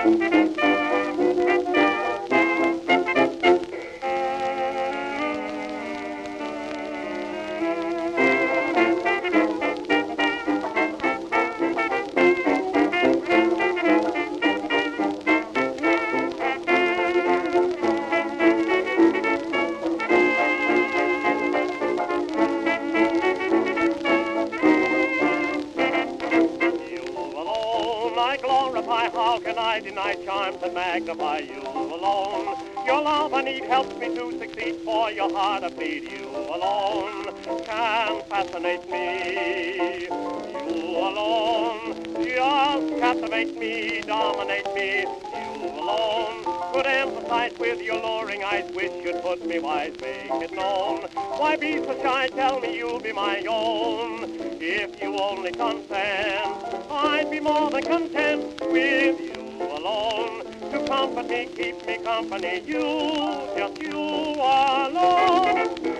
I glorify, how can I deny charms that magnify you alone? Your love I need helps me to succeed, for your heart I bleed. You alone can fascinate me. You alone just captivate me, dominate me. You alone could emphasize with your luring eyes, wish you'd put me wise, make it known. Why be so shy? Tell me you'll be my own. If you only consent, I'd be more than content with you alone to comfort me, keep me company. You, just you alone.